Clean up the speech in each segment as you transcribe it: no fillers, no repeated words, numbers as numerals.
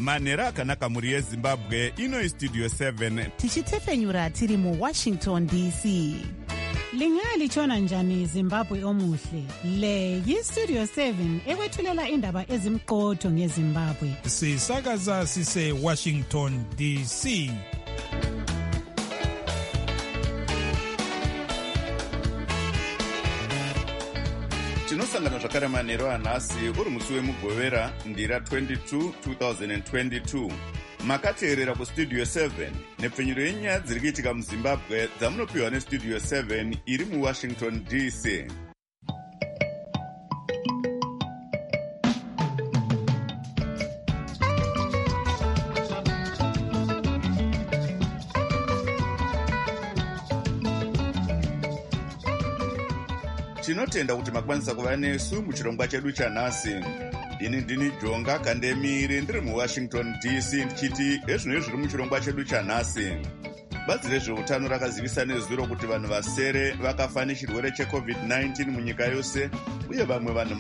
manhero akanaka mhuri yezimbabwe. Ino istudio 7 tichitefenyura tiri muWashington DC. Lingalitshona njani Zimbabwe omuhle? Le yistudio 7 ekwethulela indaba ezimqotho ngeZimbabwe. Sisakaza sise Washington DC. tinosangana zvakare manhero anhasi uri musi wemugovera ndira 22 2022. makateerera kustudio 7 nepfenyuro yenyaya dziri kuitika muzimbabwe dzamunopiwa nestudio 7 iri muwashington DC. tinotenda kuti makwanisa kuva nesu muchirongwa chedu chanhasi. ini ndini Jonga Kandemiri ndiri muWashington DC ndichiti ezvino zviri muchirongwa chedu chanhasi. Bazi rezveutano rakazivisa nezuro kuti vanhu vasere vakafa nechirwere cheCovid-19 munyika yose, uye vamwe vanhu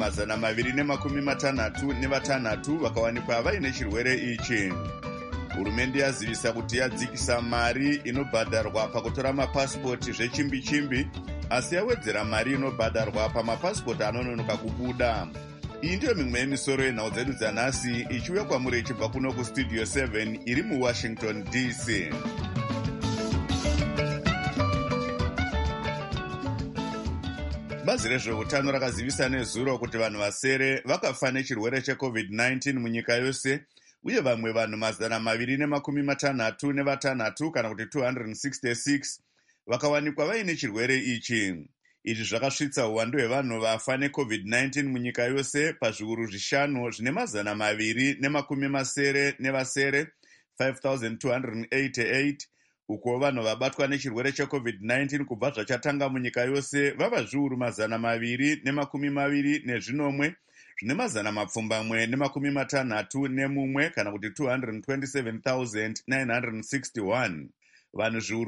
256 vakawanikwa vaine chirwere ichi. Hurumende yazivisa kuti yadzikisa mari inobhadharwa pakutora mapasipoti zvechimbi-chimbi, asi yawedzera mari inobhadharwa pamapasipoti anononoka kubuda. Iyi ndiyo mimwe yemisoro yenhau dzedu dzanhasi ichiuya kwamuri ichibva kuno kustudio 7 iri muWashington DC. Bazi rezveutano rakazivisa nezuro kuti vanhu vasere vakafa nechirwere cheCovid-19 munyika yose, uye vamwe vanhu 256 kana kuti 266 vakawanikwa vaine chirwere ichi. Izvi zvakasvitsa uwandu hwevanhu vafa neCovid-19 munyika yose pazviuru 5 zvine 280 nevasere 5,288, uko vanhu vabatwa nechirwere cheCovid-19 kubva zvachatanga munyika yose vava zviuru 221 zvine 161 kana kuti 227,961. Vanhu zviuru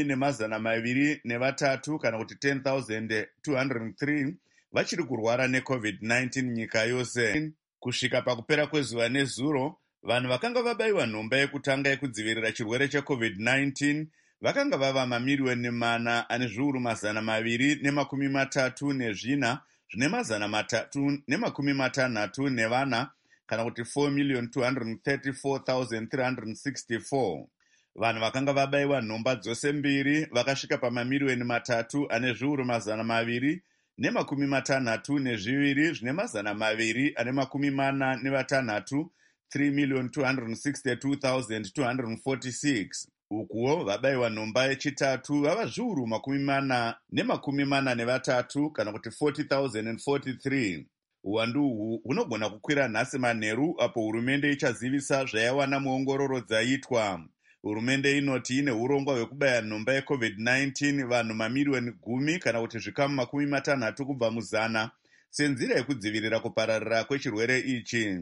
10,203 kana kuti 10,203 vachiri kurwara neCovid-19 nyika yose. Kusvika pakupera kwezuva nezuro, vanhu vakanga vabayiwa nhomba yekutanga yekudzivirira chirwere cheCovid-19 vakanga vava mamiliyoni 4,234 zvine 364 kana kuti 4,234,364. Vanhu vakanga vabayiwa nhomba dzose mbiri vakasvika pamamiliyoni 3,262 zvine 246, 3,262,246. Ukuwo vabayiwa nhomba yechitatu vava zviuru 443 kana kuti 40,043. Uwandu uhu hunogona kukwira nhasi manheru apo hurumende ichazivisa zvayawana muongororo dzaitwa. Hurumende inoti ine urongwa hwekubaya nhomba yeCovid-19 vanhu mamiliyoni 10 kana kuti zvikamu 60 kubva muzana senzira yekudzivirira kupararira kwechirwere ichi.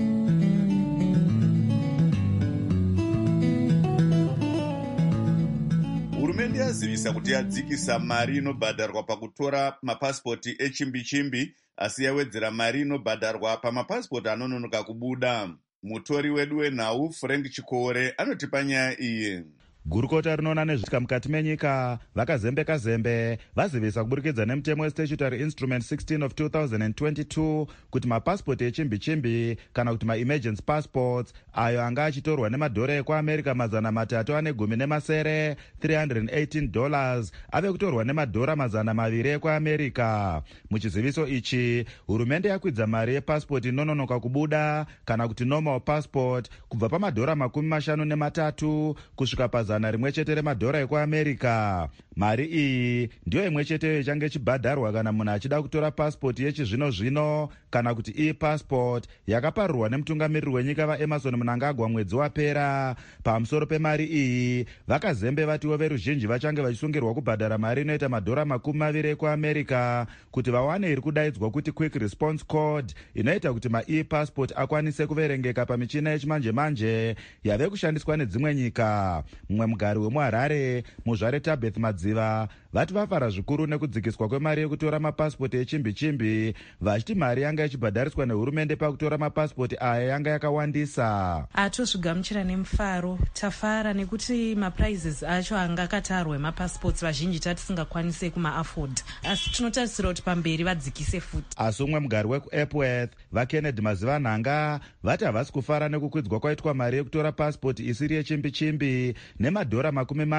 Hurumende yazivisa kuti yadzikisa mari inobhadharwa pakutora mapasipoti echimbi-chimbi, asi yawedzera mari inobhadharwa pamapasipoti anononoka kubuda. Mutori wedu wenhau Frank Chikore anotipa nyaya iyi. Gurukota rinoona nezvitika mukati menyika vakazembe vazivisa kuburikidza nemutemo weStatutory Instrument 16 of 2022 kuti mapasipoti echimbi-chimbi kana kuti ma-emergency passports ayo anga achitorwa nemadhora ekuAmerica 310 $318 ave kutorwa nemadhora 200 ekuAmerica. Muchiziviso ichi, hurumende yakwidza mari yepasipoti inononoka kubuda kana kuti normal passport kubva pamadhora 53 kusvika pazana rimwe chete remadhora ekuAmerica. Mari iyi ndiyo imwe chete ichange chibhadharwa kana munhu achida kutora pasipoti yechizvino-zvino kana kuti e-passport yakaparirwa nemutungamiriri wenyika vaEmerson Mnangagwa mwedzi wapera. Pamusoro pemari iyi, vakazembe vatiwo veruzhinji vachange vachisungirwa kubhadhara mari inoita madhora 20 ekuAmerica kuti vawane iri kudaidzwa kuti quick response code inoita kuti ma-e-passport akwanise kuverengeka pamichina yechimanje-manje yave kushandiswa nedzimwe nyika. Mumwe mumwe mugari wemuharare muzvare Tabeth Madziva vati vafara zvikuru nekudzikiswa kwemari yekutora mapasipoti echimbi-chimbi, vachiti mari yanga ichibhadhariswa nehurumende pakutora mapasipoti aya yanga yakawandisa. Tozvigamuchira nemufaro, tafara nekuti maprizes acho anga akatarwa emapasipoti vazhinji tatisingakwanise kuma-afford, asi tinotarisira kuti pamberi vadzikise futi. Asi umwe mugari wekuEpworth vaKennedy Mazivanhanga vati havasi kufara nekukwidzwa kwaitwa mari yekutora pasipoti isiri yechimbi-chimbi nemadhora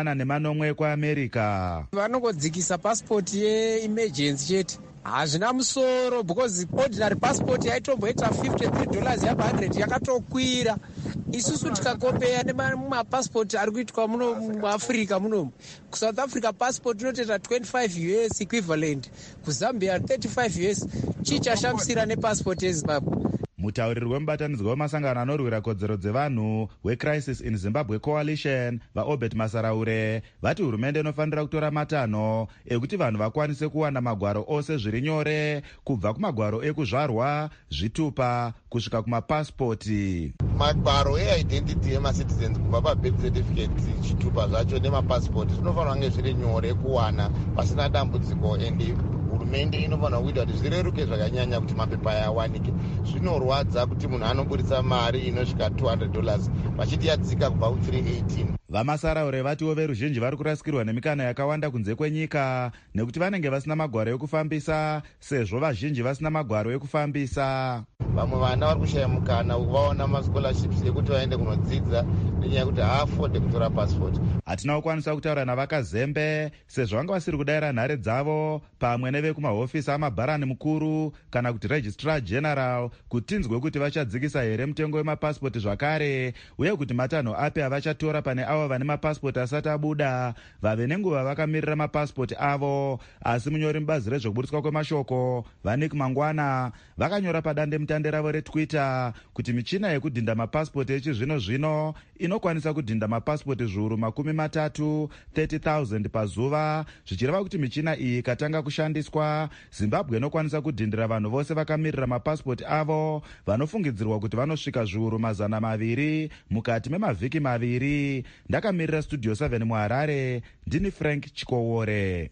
40 ekuAmerica. Vanongodzikisa pasipoti ye-emergency chete. Hazvina musoro because ordinary passport yaitomboita $53 yaba100 yakatokwira. Isusu tikakombeya nemapassport ari kuitwa muno muAfrica muno. South Africa passport inotoita $25 equivalent. KuZambia $35. Chichashamisira nepassport yeZimbabwe. Mutauriri wemubatanidzwa wemasangano anorwira kodzero dzevanhu weCrisis in Zimbabwe Coalition vaObert Masaraure vati hurumende inofanira kutora matanho ekuti vanhu vakwanise kuwana magwaro ose zviri nyore, kubva kumagwaro ekuzvarwa, zvitupa kusvika kumapasipoti. Magwaro eidentity yemacitizens kubva pabirth certificate, chitupa zvacho nemapasipoti zvinofanira kunge zviri nyore kuwana pasina dambudziko, and hurumende inofanira kuita kuti zvireruke zvakanyanya kuti mapepa aya awanike. Zvinorwadza kuti munhu anoburitsa mari inosvika $200 vachiti yadzika kubva ku318. Vamasaraure vatiwo veruzhinji vari kurasikirwa nemikana yakawanda kunze kwenyika nekuti vanenge vasina magwaro ekufambisa, sezvo vazhinji vasina magwaro ekufambisa. Vamwe vana vari kushaya mukana vaona mascholarships ekuti vaende kunodzidza nenyaya yekuti haafode kutora passport. Hatina kukwanisa kutaura navakazembe sezvo vanga vasiri kudayira nhare dzavo pamwe nevekumahofisi amabharani mukuru kana kuti registrar general kuti tinzwe kuti vachadzikisa here mutengo wemapasipoti zvakare, uye kuti matanho api avachatora pane avo vane mapasipoti asati abuda vave nenguva vakamirira mapasipoti avo. Asi munyori mubazi rezvokuburitswa kwemashoko Vanik Mangwana vakanyora padande mutande ravo reTwitter kuti michina yekudhinda mapasipoti echizvino-zvino inokwanisa kudhinda mapasipoti zviuru 30,000 pazuva, zvichireva kuti michina iyi ikatanga kushandiswa, Zimbabwe inokwanisa kudhindira vanhu vose vakamirira mapasipoti avo vanofungidzirwa kuti vanosvika zviuru 200 mukati memavhiki 2. Ndakamirira Studio 7 muHarare, ndini Frank Chikowore.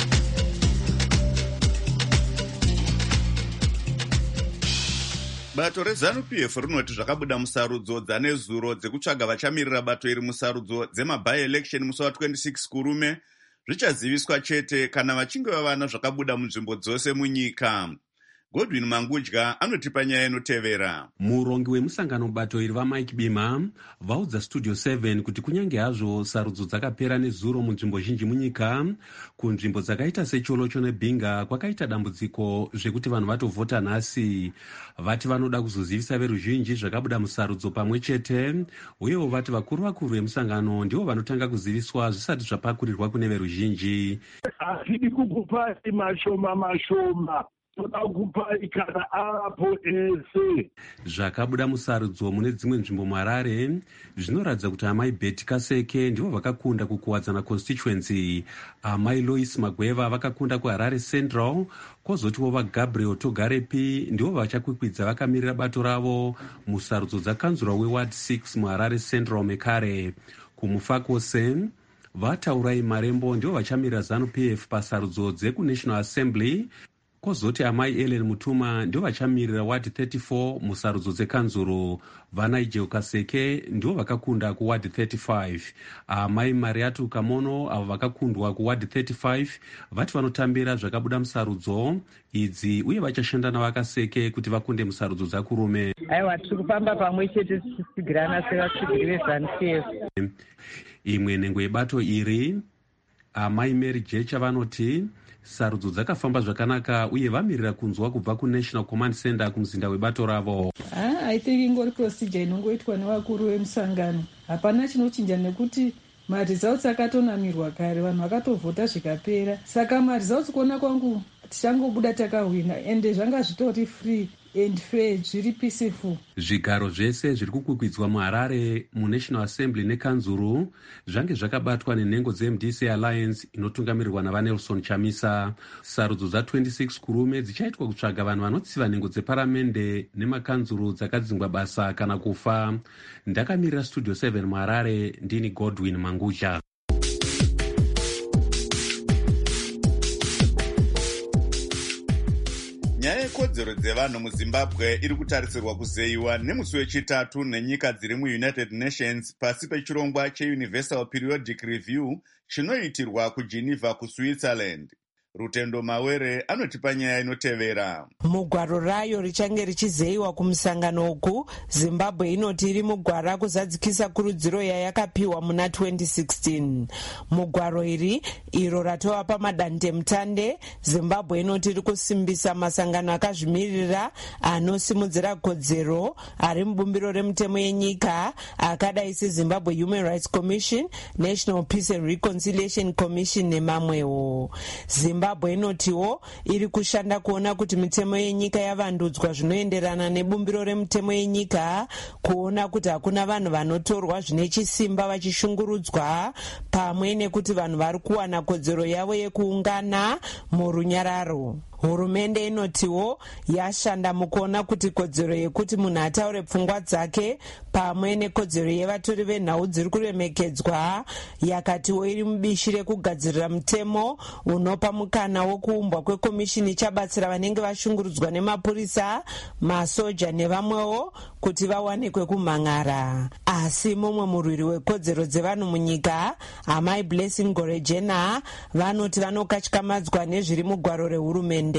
Bato reZANU-PF rinoti zvakabuda musarudzo dzanezuro dzekutsvaga vachamirira bato iri musarudzo dzemaby-election musi wa26 kurume zvichaziviswa chete kana vachinge vavana zvakabuda munzvimbo dzose munyika. Godwin Mangudya anotipa nyaya inotevera. Murongi wemusangano bato iri vaMike Bima vaudza Studio 7 kuti kunyange hazvo sarudzo dzakapera nezuro munzvimbo zhinji munyika, kunzvimbo dzakaita seCholocho neBinga kwakaita dambudziko zvekuti vanhu vatovhota nhasi. Vati vanoda kuzozivisa veruzhinji zvakabuda musarudzo pamwe chete, uyewo vati vakuru vemusangano ndivo vanotanga kuziviswa zvisati zvapakurirwa kune veruzhinji. Hazvidi kukupa mashoma toda kupa kana apo ese. Zvakabuda musarudzo mune dzimwe nzvimbo muHarare zvinoratidza kuti amai Betty Kaseke ndivo vakakunda kukuwadzana constituency, amai Lois Magweva vakakunda kuHarare Central, kwozotiwo vaGabriel Togarepi ndivo vachakwikwidza vakamirira bato ravo musarudzo dzakanzura weWard 6 muHarare Central mekare. Kumufa kwose vataurai Marembo ndivo vachamirira ZANU-PF pasarudzo dzekuNational Assembly, kozoti amai Ellen Mutuma ndivo vachamirira Ward 34 musarudzo dzekanzuro. Vanigel Kaseke ndivo vakakunda kuWard 35. Amai Mariatu Kamono avo vakakundwa kuWard 35 vati vanotambira zvakabuda musarudzo idzi uye vachashanda navakaseke kuti vakunde musarudzo dzakurume. Aiwa, tiri kufamba pamwe chete tichisigirana sevasigiri veZANU-PF. Imwe nhengo yebato iri amai Mary Jecha vanoti sarudzo dzakafamba zvakanaka uye vamirira kunzwa kubva kuNational Command Center kumuzinda webato ravo. I think ingori procedure inongoitwa nevakuru vemusangano. Hapana chinochinja nekuti maresults akatonamirwa kare, vanhu vakatovhota zvikapera. Saka maresults kuona kwangu tichangobuda takahwina, ende zvanga zvitori free and fair, zviri peaceful. Zvigaro zvese zviri kukwikwidzwa muHarare muNational Assembly nekanzuru zvange zvakabatwa nenhengo dzeMDC Alliance inotungamirirwa naVanelson Chamisa. Sarudzo dza26 kurume dzichaitwa kutsvaga vanhu vanotsiva nhengo dzeparamende nemakanzuru dzakadzingwa basa kana kufa. Ndakamirira Studio 7 muHarare, ndini Godwin Mangucha. Nyaya yekodzero dzevanhu muZimbabwe iri kutarisirwa kuzeyiwa nemusi wechitatu nenyika dziri muUnited Nations pasi pechirongwa cheUniversal Periodic Review chinoitirwa kuGeneva kuSwitzerland. Rutendo Mawere anotipa nyaya inotevera. Mugwaro rayo richange richizeyiwa kumusangano uku, Zimbabwe inoti iri mugwara kuzadzikisa kurudziro yayakapiwa muna 2016. Mugwaro iri iro ratova pamadandemutande, Zimbabwe inoti iri kusimbisa masangano akazvimirira anosimudzira kodzero ari mubumbiro remutemo yenyika akadai seZimbabwe Human Rights Commission, National Peace and Reconciliation Commission nemamwewo. Zimbabwe inotiwo iri kushanda kuona kuti mitemo yenyika yavandudzwa zvinoenderana nebumbiro remutemo yenyika, kuona kuti hakuna vanhu vanotorwa zvine chisimba vachishungurudzwa, pamwe nekuti vanhu vari kuwana kodzero yavo yekuungana murunyararo. Hurumende inotiwo yashanda mukuona kuti kodzero yekuti munhu ataure pfungwa dzake pamwe nekodzero yevatori venhau dziri kuremekedzwa, yakatiwo iri mubishi rekugadzirira mutemo unopa mukana wokuumbwa kwekomishini ichabatsira vanenge vashungurudzwa nemapurisa, masoja nevamwewo kuti vawanikwe kumhan'ara. Asi mumwe murwiri wekodzero dzevanhu munyika, Amai Blessing Gorejena, vanoti vanokatyamadzwa nezviri mugwaro rehurumende.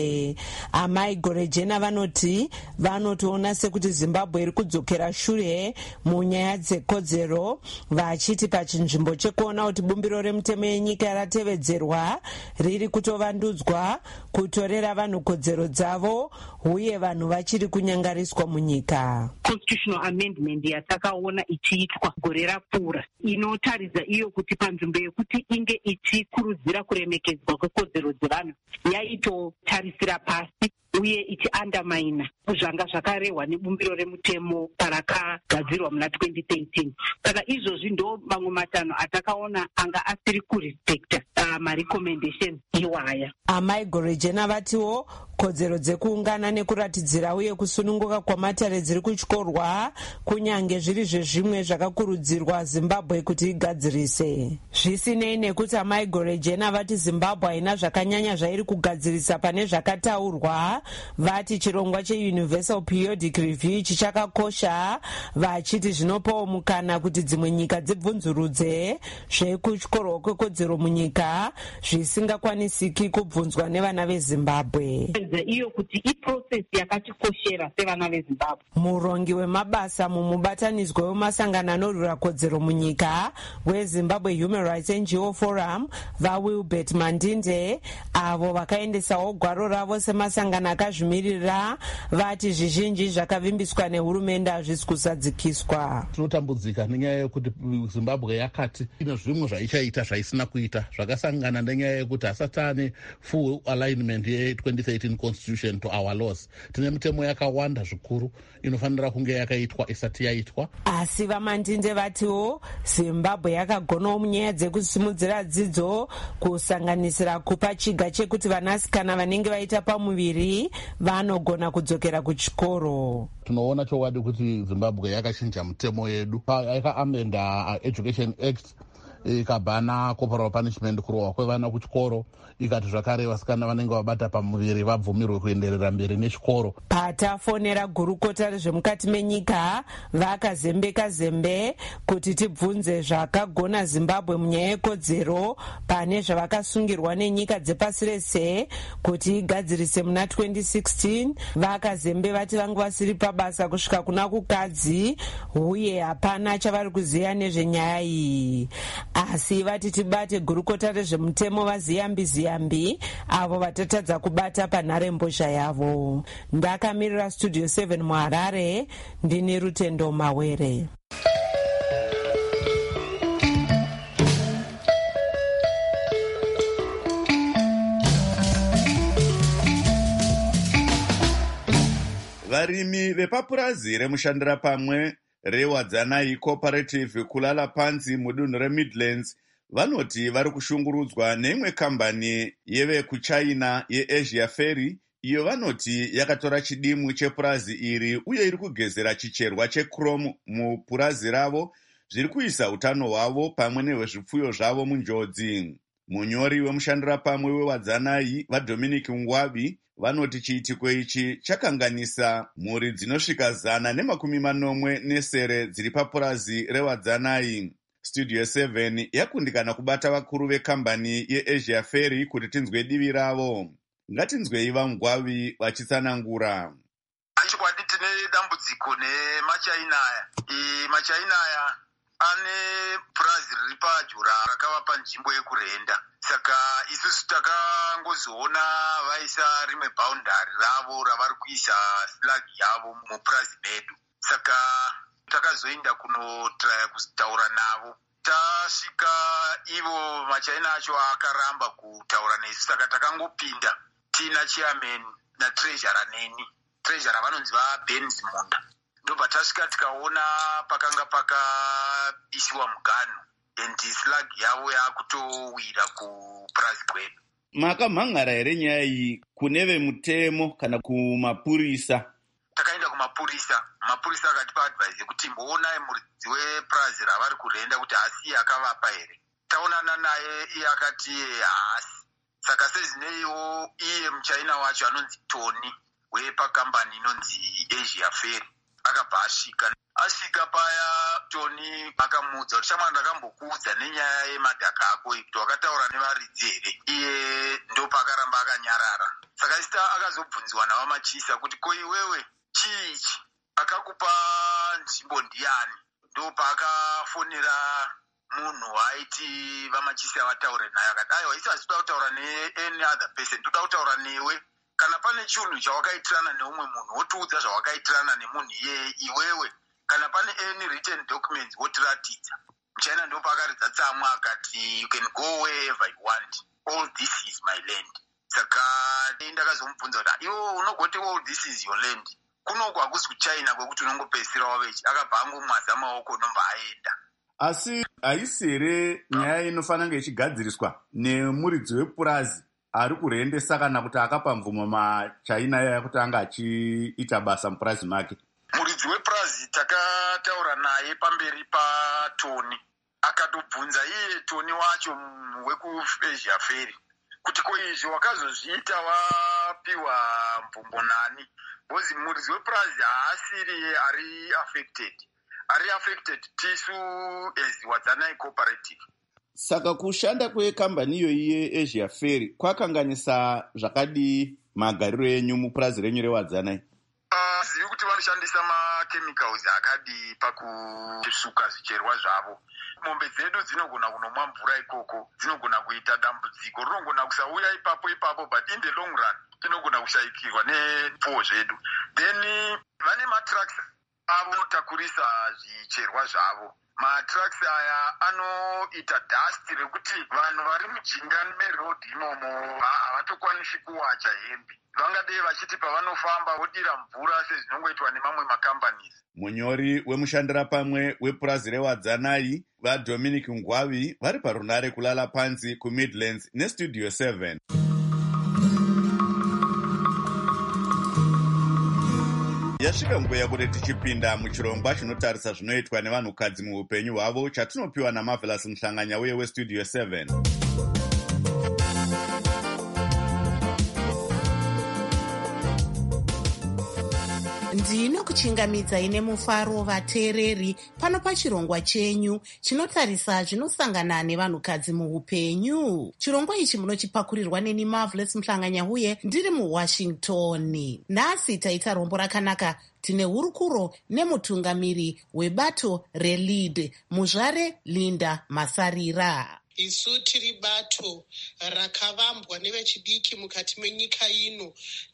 Amai Gorejena vanoti vanotoona sekuti Zimbabwe iri kudzokera shure munyaya dzekodzero, vachiti pachinzvimbo chekuona kuti bumbiro remutemo yenyika yaratevedzerwa riri kutovandudzwa kutorera vanhu kodzero dzavo, uye vanhu vachiri kunyangariswa munyika. Constitutional amendment yatakaona ichiitwa gore rapfuura inotaridza iyo kuti panzvimbo yekuti inge ichikurudzira kuremekedzwa kwekodzero dzevanhu yaitotarisira pasi uye ichiandamaina zvanga zvakarehwa nebumbiro remutemo parakagadzirwa muna 2013. Saka izvozvi ndo mamwe matanho atakaona anga asiri kurespecta marecommendation iwaya. Amai Gorejena vatiwo kodzero dzekuungana nekuratidzira uye kusununguka kwamatare dziri kutyorwa, kunyange zviri zvezvimwe zvakakurudzirwa Zimbabwe kuti igadzirise. Zvisinei nekuti Amai Gorejena vati Zimbabwe haina zvakanyanya zvairi kugadzirisa pane zvakataurwa, vati chirongwa cheUniversal Periodic Review chichakakosha, vachiti zvinopawo mukana kuti dzimwe nyika dzibvunzurudze zvekutyorwa kwekodzero munyika zvisingakwanisiki kubvunzwa nevana veZimbabwe. Iyo kuti iprocess yakatikoshera sevana veZimbabwe. Murongi wemabasa mumubatanidzwa wemasangano anorwira kodzero munyika weZimbabwe Human Rights NGO Forum, vaWilbert Mandinde, avo vakaendesawo gwaro ravo semasangano akazvimirira, vati zvizhinji zvakavimbiswa nehurumende hazvisi kusadzikiswa. Tinotambudzika nenyaya yekuti Zimbabwe yakati ine zvimwe zvaichaita zvaisina kuita, zvakasangana nenyaya yekuti hasati ane full alignment ye-2013 constitution to our laws. Tine mitemo yakawanda zvikuru inofanira kunge yakaitwa isati yaitwa. Asi vaMandinde vatiwo Zimbabwe yakagonawo munyaya dzekusimudzira dzidzo, kusanganisira kupa chiga chekuti vanasikana vanenge vaita pamuviri vanogona kudzokera kuchikoro. Tunoona chokwadi kuti Zimbabwe yakachinja mutemo yedu, yakaamenda Education Act ikabhana corporal punishment, kurohwa kwevana kuchikoro, ikati zvakare vasikana vanenge vabata pamuviri vabvumirwe kuenderera mberi nechikoro. Patafonera gurukota rezvemukati menyika vakazembeka zembe kuti tibvunze zvakagona Zimbabwe munyaya yekodzero pane zvavakasungirwa nenyika dzepasi rese kuti igadzirise muna 2016, vakazembe vati vangu vasiri pabasa kusvika kuna kukadzi uye hapana chavari kuziva nezvenyaya iyi. Asi vati tibate gurukota rezvemutemo vaziyambi avo vatatadza kubata panharembozha yavo. Ndakamirira Studio 7 muHarare, ndini Rutendo Mawere. varimi vepapurazi remushandira pamwe reWadzanai Cooperative kulala panzi mudunhu reMidlands vanoti vari kushungurudzwa neimwe kambani yevekuchina yeAsia Ferry iyo vanoti yakatora chidimu chepurazi iri uye iri kugezera chicherwa chechrome mupurazi ravo, zviri kuisa utano hwavo pamwe nehwezvipfuyo zvavo munjodzi. Munyori wemushandira pamwe weWadzanai vaDominic Ngwabi vanoti chiitiko ichi chakanganisa mhuri dzinosvika 190 dziri papurazi reWadzanai. Studio 7 yakundikana kubata vakuru vekambani yeAsia Ferry kuti tinzwe divi ravo. Ngatinzwei vaMgwavi vachitsanangura. Chikwadi tine dambudziko nemachaina aya. Machaina aya ane purazi riri padyo rakavapa nzvimbo yekurenda. Saka isusu takangozoona vaisa rimwe boundary ravo ravari kuisa flag yavo mupurazi medu. Saka takazoenda kunotraya kutaura navo. Tasvika ivo machaina acho akaramba kutaura nesu, saka takangopinda tina chairman natreasurer neni. Treasurer vanonzi vaBenz Munda. Ndobva tasvika tikaona pakanga pakaisiwa muganu and flag yavo yakutowira kupurazi kwedu. Makamhangara here nyaya iyi kune vemutemo kana kumapurisa? Takaenda kumapurisa. Mapurisa akatipa advice yekuti mboonai muridzi wepurazi ravari kurenda kuti hasi akavapa here. Taonana naye, iye akati haasi. Saka sezvineiwo iye muchaina wacho anonzi Tony wepakambani inonzi Asia Ferry akabva asvika paya. Tony akamuudza kuti shamwari ndakambokuudza nenyaya yemadhaka ako kuti wakataura nevaridzi here. Iye ndopakaramba akanyarara. Saka sita akazobvunziwa navamachisa kuti ko iwewe chiichi akakupa nzvimbo ndiani? Ndopakafonera munhu aiti vamachisa vataure naye akati aiwa isi hasitoda kutaura ne-any other person, toda kutaura newe. Kana pane chinhu chawakaitirana neumwe munhu wotiudza zvawakaitirana nemunhu iyeye iwewe. Kana pane any written documents wotiratidza. Muchaina ndopakaridza tsamwa akati you can go wherever you want, all this is my land. Saka ndakazomubvunza kuti iwo unogoti all this is your land, kunoko hakusi kuchina kwekuti unongopedzisira wavechi. Akabva angomwaza maoko nomba aenda. Asi haisi here nyaya inofanira kunge ichigadziriswa nemuridzi wepurazi ari kurendesa kana kuti akapa mvumo machaina yaya kuti anga achiita basa mupurazi make? Muridzi wepurazi takataura naye pamberi paTony. Akatobvunza iye Tony wacho wekuAsia Ferry kuti ko izvi wakazozviita wapiwa mvumbo nani? Bozi muridzi wepurazi haasiri ari affected tisu as Wadzanai Cooperative. Saka kushanda kwekambani iyoyi yeAsia Ferry kwakanganisa zvakadii magariro enyu mupurazi renyu reWadzanai? Zivi kuti vanoshandisa machemicals akadi pakusuka zvicherwa zvavo. Mombe dzedu dzinogona kunomwa mvura ikoko, dzinogona kuita dambudziko. Rinogona kusauya ipapo but in the long run tinogona kushaikirwa nepfuwo zvedu. Then vane matrucks avotakurisa zvicherwa zvavo. Matrucks aya anoita dust rekuti vanhu vari mujinga meroad imomo havatokwanisi kuwacha hembe. Vangadei vachiti pavanofamba vodira mvura sezvinongoitwa nemamwe makambani. Munyori wemushandira pamwe wepurazi reWadzanai vaDominic Ngwavi vari parunare kulala panzi kuMidlands neStudio 7. Yasvika nguva yekuti tichipinda muchirongwa chinotarisa zvinoitwa nevanhukadzi muupenyu hwavo chatinopiwa naMarvelous Muhlanganya uye weStudio 7. Ndinokuchingamidzai nemufaro vateereri pano pachirongwa chenyu chinotarisa zvinosangana nevanhukadzi muupenyu. Chirongwa ichi munochipakurirwa neni Marvelous Muhlanganya uye ndiri muWashington. Nhasi taita rombo rakanaka. Tine hurukuro nemutungamiri webato reLead, muzvare Linda Masarira. isu tiri bato rakavambwa nevechidiki mukati menyika ino,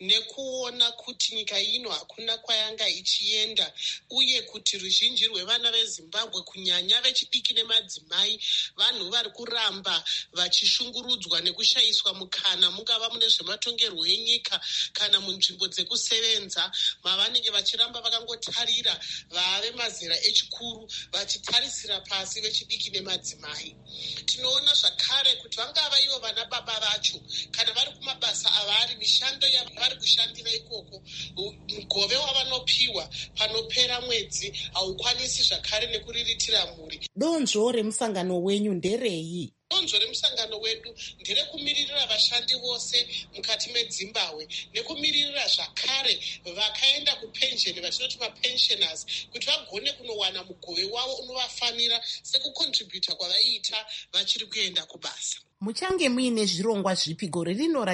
nekuona kuti nyika ino hakuna kwayanga ichienda, uye kuti ruzhinji rwevana vezimbabwe kunyanya vechidiki nemadzimai vanhu vari kuramba vachishungurudzwa nekushayiswa mukana, mungava mune zvematongerwo enyika kana munzvimbo dzekusevenza, mavanenge vachiramba vakangotarira vave mazera echikuru vachitarisira pasi vechidiki nemadzimai. Tinoona zvakare kuti vangava ivo vana baba vacho kana vari kumabasa avari, mishando yavari kushandira ikoko, mugove wavanopiwa panopera mwedzi haukwanisi zvakare nekuriritira mhuri. Donzvo remusangano wenyu nderei? Donzvo remusangano wedu nderekumiririra vashandi vose mukati meZimbabwe nekumiririra zvakare vakaenda kupensheni, vatinoti mapensioners, kuti vagone kunowana mugove wavo unovafanira sekukontributa kwavaiita vachiri kuenda kubasa. Muchange muine zvirongwa zvipi gore rino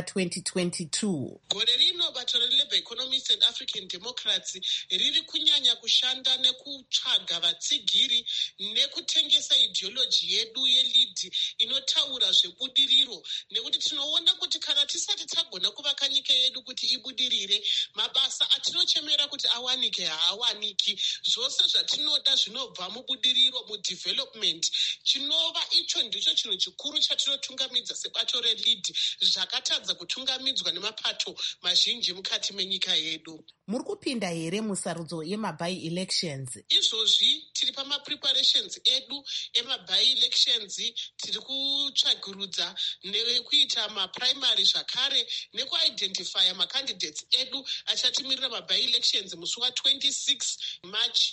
ra2022? Gore rino bato reLabour Economists and African Democrats riri kunyanya kushanda nekutsvaga vatsigiri nekutengesa ideology yedu yelidi inotaura zvebudiriro, nekuti tinoona kuti kana tisati tagona kuvaka nyika yedu kuti ibudirire, mabasa atinochemera kuti awanike haawaniki. Zvose zvatinoda zvinobva mubudiriro, mudevelopment, chinova icho ndicho chinhu chikuru chatinotungamidza sebato relidi, zvakatadza kutungamidzwa nemapato mazhinji mukati menyika yedu. Muri kupinda here musarudzo yemabai elections? Izvozvi tiri pamapreparations edu emabai elections, tiri kutsvagurudza nekuita maprimary zvakare nekuidentifya macandidates edu achatimirira mabai elections musi wa26 March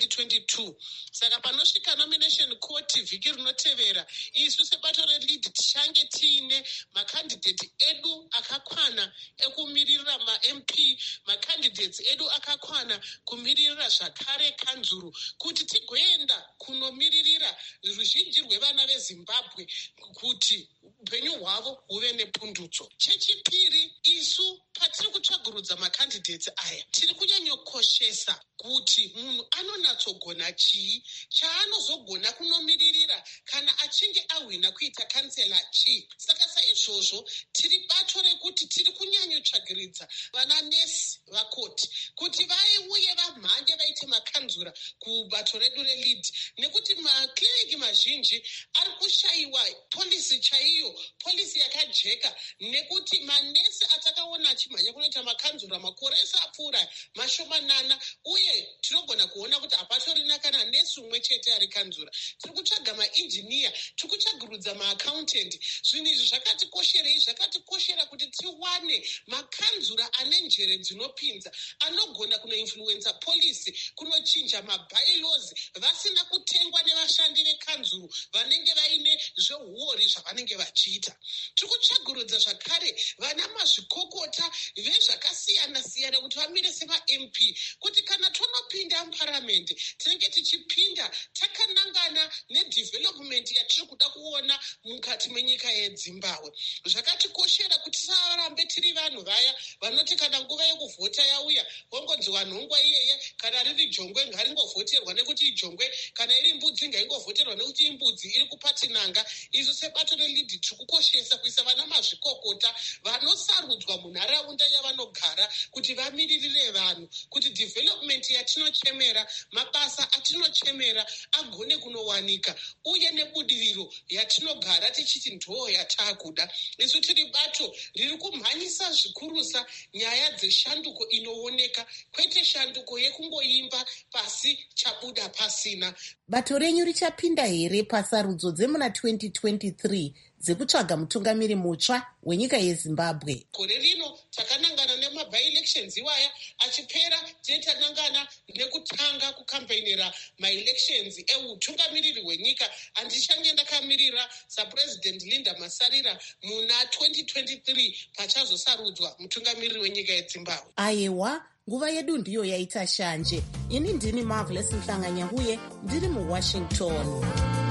2022. Saka panosvika nomination court vhiki rinotevera, isu sebato relidi tichange tiine makandidate edu akakwana ekumirira maMP, macandidates edu akakwana kumirira zvakare kanzuru, kuti tigoenda kunomiririra ruzhinji rwevana veZimbabwe kuti upenyu hwavo huve nepundutso. Chechipiri, isu patiri kutsvagurudza macandidates aya tiri kunyanyokoshesa kuti munhu anonatsogona chii, chaanozogona kunomiririra kana achinge ahwina kuita kansela chii. Saka saizvozvo tiri bato rekuti tiri kunyanyotsvagiridza vana nesi vakoti kuti vaiuye vamhanye vaite makanzura kubato redu relidi, nekuti makliniki mazhinji ari kushayiwa polisi chaiyo, polisi yakajeka, nekuti manesi atakaona achimhanya kunoita makanzura makore ese apfuura mashomanana, uye tinogona kuona kuti hapatorina kana nesi umwe chete ari kanzura. Tiri kutsvaga mainjiniya, tiri kutsvagurudza maaccountant. Zvinhu izvi zvakatikosherei? Zvakatikoshera kuti tiwane makanzura ane njere dzinopinza, anogona kunoinfluenza polisi, kunochinja mabylaws vasina kutengwa nevashandi vekanzuru vanenge vaine zveuori zvavanenge vachiita. Tiri kutsvagurudza zvakare vana mazvikokota vezvakasiyana siyana kuti vamire semaMP, kuti kana tonopinda muparamende tinenge tichipinda takanangana nedevelopment yatiri kuda kuona mukati menyika yeZimbabwe. Zvakatikoshera kuti tisarambe tiri vanhu vaya vanoti kana nguva yekuvhota yauya vongonziwa nhongwa iyeye, kana riri jongwe ngaringovhoterwa nekuti ijongwe, kana iri mbudzi ngaingovhoterwa nekuti imbudzi iri kupatinanga. Isu sebato relidi tiri kukoshesa kuisa vana mazvikokota vanosarudzwa munharaunda yavanogara kuti vamiririre vanhu, kuti development yatinochemera, mabasa atinochemera agone kunowanika, uye nebudiriro yatinogara tichiti ndoo yataakuda. Isu tiri bato riri kumhanyisa zvikurusa nyaya dzeshanduko inooneka, kwete shanduko yekungoimba pasi chabuda pasina. Bato renyu richapinda here pasarudzo dzemuna 2023 dzekutsvaga mutungamiri mutsva wenyika yeZimbabwe? Gore rino takanangana nemabai elections iwaya, achipera tine tanangana nekutanga kukampenera maelections eutungamiriri hwenyika andichange ndakamirira saPresident Linda Masarira muna 2023 pachazosarudzwa mutungamiriri wenyika yeZimbabwe. Aiwa, nguva yedu ndiyo yaita shanje. Ini ndini Marvelous Mhlanganyahuye, ndiri muWashington.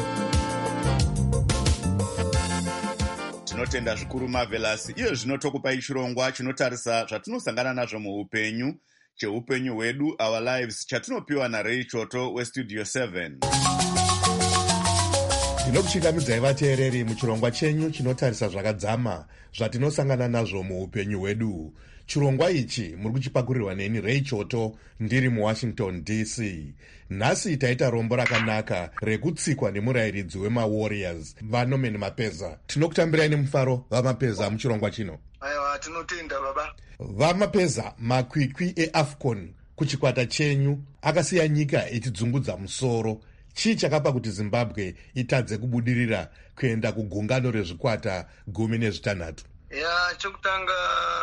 Tinotenda zvikuru Marvelous. Iyo zvino tokupai chirongwa chinotarisa zvatinosangana nazvo muupenyu, cheupenyu hwedu, Our Lives, chatinopiwa naRay Choto weStudio 7. tinokuchingamidzai vateereri muchirongwa chenyu chinotarisa zvakadzama zvatinosangana nazvo muupenyu hwedu. Chirongwa ichi muri kuchipakurirwa neni Ray Choto ndiri muWashington DC. Nhasi taita rombo rakanaka rekutsikwa nemurayiridzi wemaWarriors vaNorman Mapeza. Tinokutambirai nemufaro vaMapeza muchirongwa chino. Aiwa, tinotenda baba. VaMapeza, makwikwi eAFCON kuchikwata chenyu akasiya nyika ichidzungudza musoro. Chii chakapa kuti Zimbabwe itadze kubudirira kuenda kugungano rezvikwata 16? Chokutanga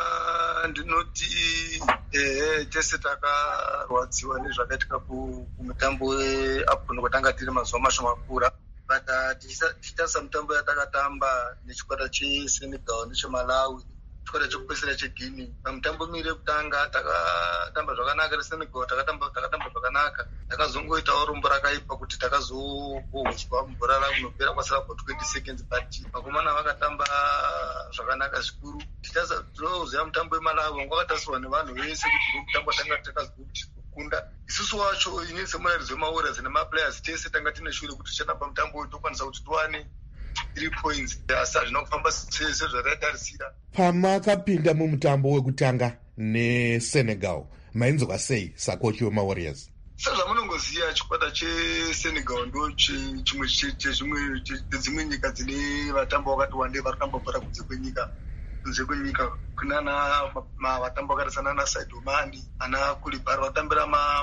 ndinoti tese takarwadziwa nezvakaitika kumutambo weAFCON kwatanga tiri mazuva mashoma kura. But tichitarisa mutambo yatakatamba nechikwata cheSenegal necheMalawi, chikwata chekupesera cheGuinea. Pamutambo miri yekutanga takatamba zvakanaka reSenegal, takatamba zvakanaka. Takazongoitawo rombo rakaipa kuti takazobohuswa mubhora rakunopera kwasara about 20 seconds, but vakomana vakatamba zvakanaka zvikuru. Tinoziva mutambo weMalawi wanga wakatasirwa nevanhu vese kuti mutambo tanga takazoti kukunda. Isusu wacho ini semurairidzi wemaWarriors nemaplayers tese tanga tine shure kuti tichatamba mutambo uyu tokwanisa kuti tiwane 3 points. Asi hazvina kufamba sezvatatarisira. Pamakapinda mumutambo wekutanga neSenegal mainzwa sei sakochi wemaWarriors? Sezvamunongoziva chikwata cheSenegal ndo chimwe chedzimwe nyika dzine vatambo vakati wandei vari kutamba bhora kunze kwenyika. Kunana vatambo vakarisana na Sadio Mane, ana Koulibaly vatambira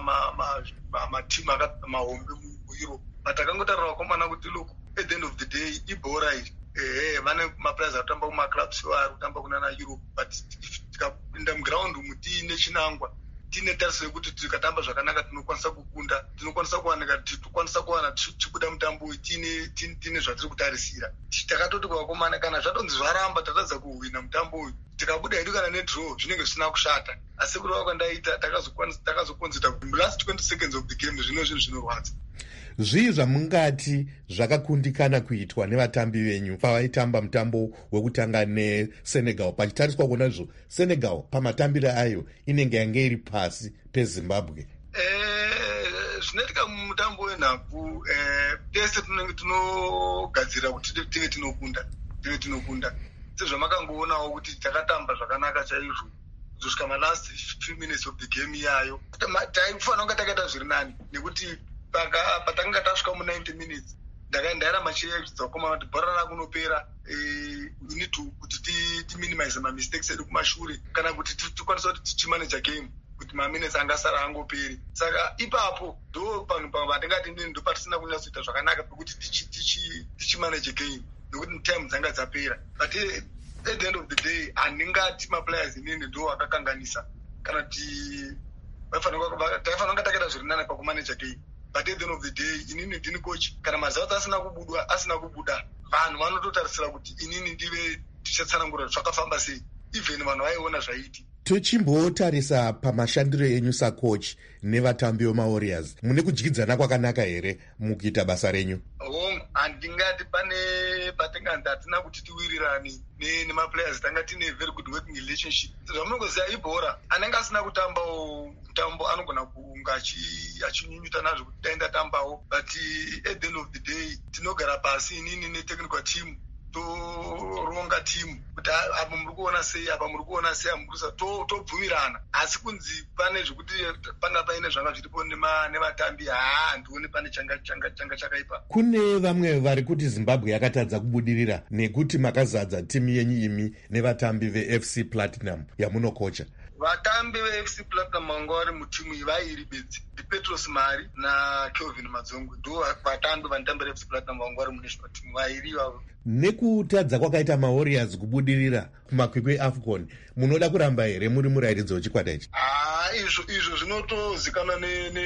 matimu mahombe muEurope. But takangotarira vakomana kuti look, at the end of the day ibhora iri. Vane maplayers arikutamba kumaclubs vari kutamba kunana Europe, but tikapinda muground umu tiine chinangwa, tiine tariso yekuti tikatamba zvakanaka tinokwanisa kukunda, tinokwanisa kuwana tichibuda mutambo uyu tiine zvatiri kutarisira. Takatoti kuvakomana kana zvatonzi zvaramba tatadza kuhwina mutambo uyu, tikabuda hedu kana nedraw zvinenge zvisina kushata. Asi kurova kwandaita takazokonzita last 20 seconds of the game, zvino zvinhu zvinorwadza. Zvii zvamungati zvakakundikana kuitwa nevatambi venyu pavaitamba mutambo wekutanga neSenegal, pachitariswa kuona izvo Senegal pamatambiro ayo inenge yange iri pasi peZimbabwe? Zvinoitika mumutambo wenhabvu, tese tinenge tinogadzira kuti tive tinokunda. Sezvamakangoonawo kuti takatamba zvakanaka chaizvo kusvika malast few minutes of the game yayo. Taifanira kunge takaita zviri nani, nekuti patanga tasvika mu90 minutes ndaira machiyedzwa vakomana kuti bhora rakunopera, we need to kuti timinimize mistakes edu kumashure kana kuti tikwanisa kuti tichimanage game kuti maminutes angasara angoperi. Saka ipapo ndo panhu patingati ndini ndo patisina kunyatsoita zvakanaka pekuti tichimanage game nekuti time dzanga dzapera. But at the end of the day handingati maplayers inini ndo akakanganisa kana kuti taifanira kunge takaita zviri nani pakumanage game. But at the end of the day inini ndini coach, kana mazautsi asina kubuda vanhu vanototarisira kuti inini ndive tichatsanangura zvakafamba sei, even vanhu vaiona zvaiti. Tichimbotarisa pamashandiro enyu sacoach nevatambi vemaWarriors, mune kudyidzana kwakanaka here mukuita basa renyu? Handingati patinganzi hatina kuti tiwirirani nemaplayers, tanga tine very good working relationship. Zvamunongoziva ibhora, anenge asina kutambawo mutambo anogona kunga achinyunyuta nazvo kuti taindatambawo, but at the end of the day tinogara pasi inini netechnical team toronga timu kuti apa muri kuona sei, apa muri kuona sei, amurisa tobvumirana. Asi kunzi pane zvekuti panga paine zvanga zviripo nevatambi, handioni pane changa chakaipa. Kune vamwe vari kuti Zimbabwe yakatadza kubudirira nekuti makazadza timu yenyu imi nevatambi veFC Platinum yamunokocha. Vatambi veFC Platinum vanga vari mutimu iyi vairi bedzi, Petros Mari naKelvin Madzongwe ndo vatambi vanotambira FC Platinum vanga vari munational team vairi ivavo. Nekutadza kwakaita maWarriors kubudirira kumakwikwi eAFCON, munoda kuramba here muri murairidzi wechikwata ichi? Izvo zvinotozikanwa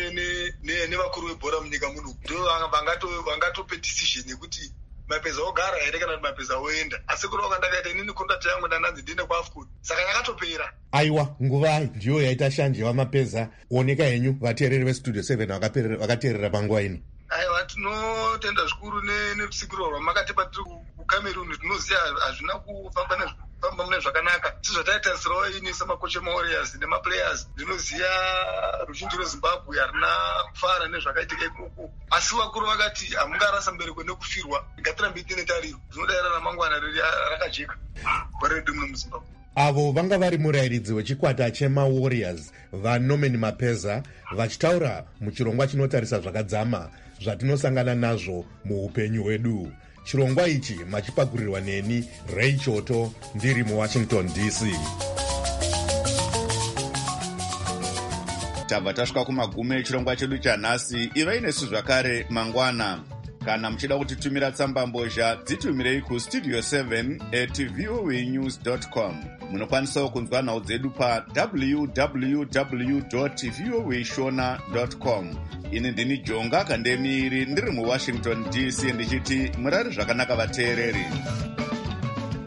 nevakuru vebhora munyika muno, ndo vangatope decision yekuti Mapeza ogara here kana kuti Mapeza oenda. Asi kurova kwandakaita inini contract yangu ndananzi ndiende kuAFCON, saka yakatopera. Aiwa, nguva ndiyo yaita shanje waMapeza. Oneka henyu vateereri veStudio 7 vakateerera panguva ino. Aiwa, tinotenda zvikuru nerusikiro rwamakatipa tiri kuCameroon. Tinoziva hazvina kufamba zvinofamba mune zvakanaka sizvataitarisirawo ini samakocha emawarriors nemaplayers. Ndinoziva ruzhinji rwezimbabwe harina kufara nezvakaitika ikoko, asi vakuru vakati hamungarasa mbereko nekufirwa, ngatirambe tiine tariro, zvinodayira ramangwana rakajeka gore redu muno muzimbabwe. Avo vanga vari murayiridzi wechikwata chemawarriors vaNorman Mapeza vachitaura muchirongwa chinotarisa zvakadzama zvatinosangana nazvo muupenyu hwedu. Chirongwa ichi machipakurirwa neni Ray Choto ndiri muWashington DC. Tabva tasvika kumagumo echirongwa chedu chanhasi. Ivai nesu zvakare mangwana. Kana muchida kutitumira tsambambozha dzitumirei kustudio 7@voanews.com. Munokwanisawo kunzwa nhau dzedu pa www.voashona.com. Ini ndini Jonga Kandemiri ndiri muWashington DC ndichiti murari zvakanaka vateereri.